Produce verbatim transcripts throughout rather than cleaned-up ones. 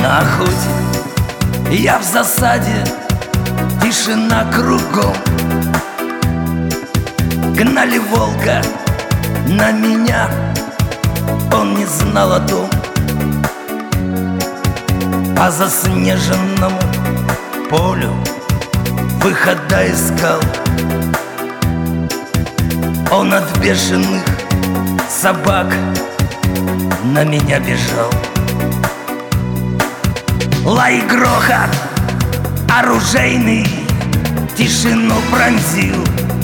На охоте, я в засаде, тишина кругом. Гнали волка на меня, он не знал о том. По заснеженному полю выхода искал. Он от бешеных собак на меня бежал. Лай и грохот оружейный тишину пронзил.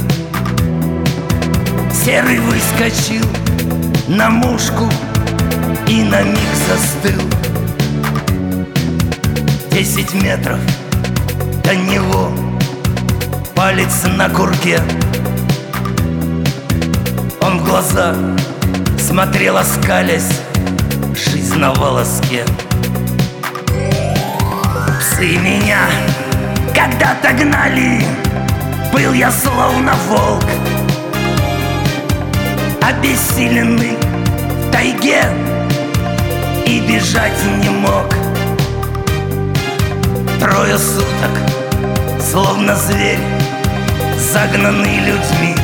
Серый выскочил на мушку и на миг застыл. Десять метров до него, палец на курке. Он в глаза смотрел, оскалясь, жизнь на волоске. Псы меня когда-то гнали, был я словно волк, обессиленный в тайге, и бежать не мог. Трое суток, словно зверь, загнанный людьми.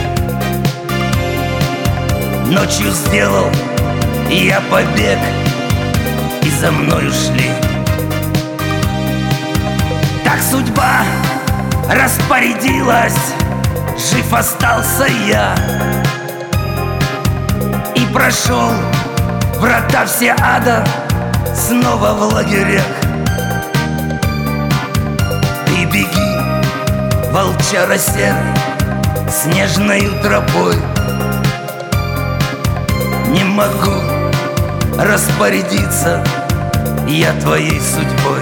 Ночью сделал я побег, и за мной ушли. Так судьба распорядилась, жив остался я, и прошел врата все ада снова в лагерях. Ты беги, волчара серый, снежною тропой. Не могу распорядиться я твоей судьбой.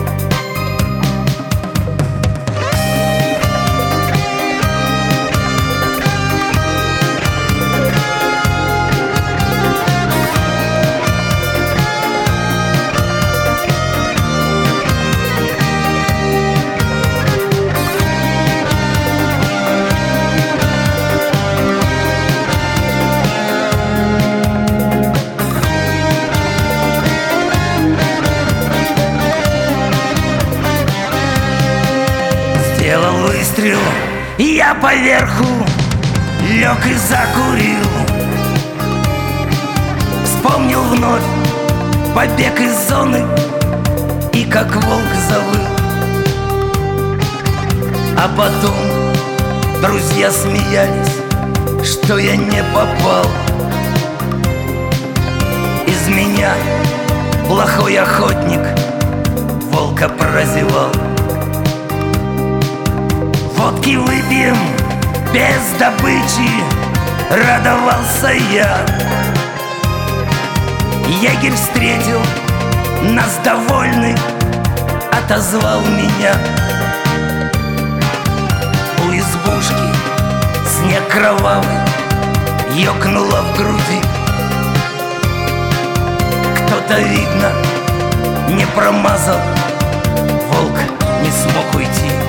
Сделал выстрел, и я поверху лег и закурил. Вспомнил вновь побег из зоны, и как волк завыл. А потом друзья смеялись, что я не попал. Из меня плохой охотник волка прозевал. Водки выпьем без добычи, радовался я. Егерь встретил нас довольный, отозвал меня. У избушки снег кровавый ёкнуло в груди. Кто-то, видно, не промазал, волк не смог уйти.